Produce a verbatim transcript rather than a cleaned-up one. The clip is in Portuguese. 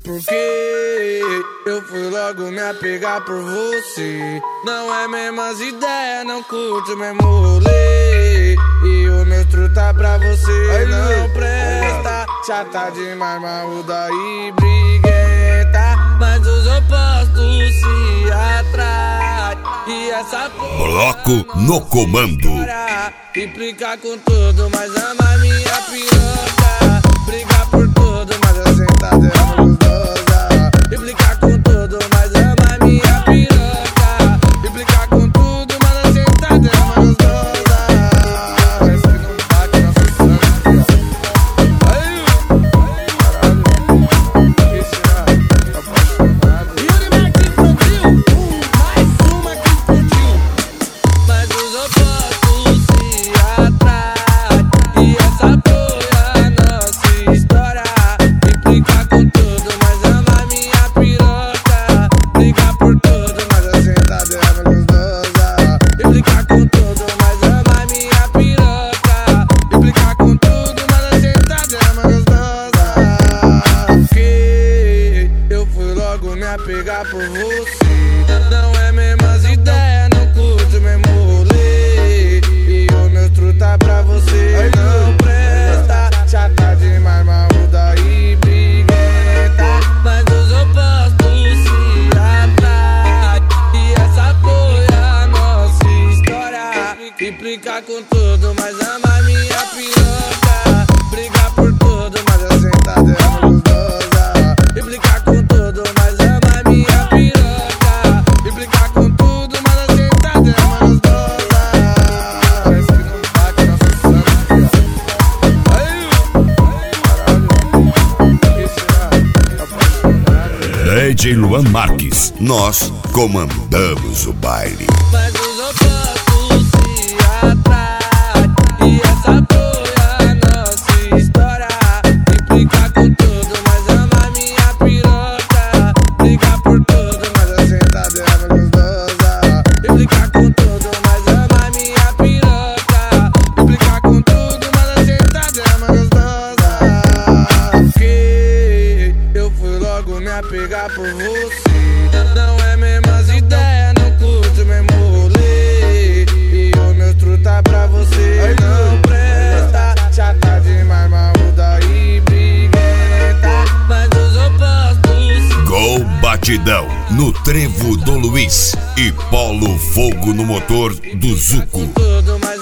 Porque eu fui logo me apegar por você. Não é mesmas ideias, não curto o mesmo rolê. E o meu truta pra você aí não presta. Chata demais, marruda e briguenta. Mas os opostos se atraem. E essa porra Bloco no comando. Implicar com tudo, mas ama minha piroca. Brigar por tudo, mas a sentada é gostosa. Implicar com tudo, mas ama minha piroca. Implicar com tudo, mas a sentada é gostosa. Parece que não bate na sucção. Aí, caralho. Esse é apaixonado. Yuri Martins produziu mais uma que explodiu. Mas os opostos se atraem. E essa foi a nossa história. Implicar com tudo, mas ama minha piroca. Brigar por tudo, mas a sentada é gostosa. Implicar com tudo, mas ama minha piroca. Implicar com tudo, mas a sentada é gostosa. Porque eu fui logo me apegar por você. Não é mesmas ideias, não curto o mesmo rolê. E o meu truta pra você não presta. Chata demais, marruda e briguenta. Mas os opostos se atraem. E essa foi a nossa história. Implicar com tudo, mas ama minha piroca. Brigar por tudo, mas a sentada é gostosa. Implicar com tudo, mas ama minha piroca. Implicar com tudo, mas a sentada é gostosa. Parece que não bate na sucção. Aí, caralho. Esse é apaixonado. D J Luan Marques, nós comandamos o baile. Mas os opostos se atraem. E essa foi a nossa história. Implicar com tudo, mas ama minha piroca. Brigar por tudo, mas a sentada é gostosa. Implicar com tudo, mas ama minha piroca. Implicar com tudo, mas a sentada é gostosa. Porque eu fui logo me apegar por você. Não é mesmas ideias, não curto o mesmo rolê. E o meu truta pra você não presta. Chata demais, marruda e briguenta. Mas os opostos se Gol Batidão no Trevo do Luiz e Polo Fogo no motor do Zuco. tudo, mas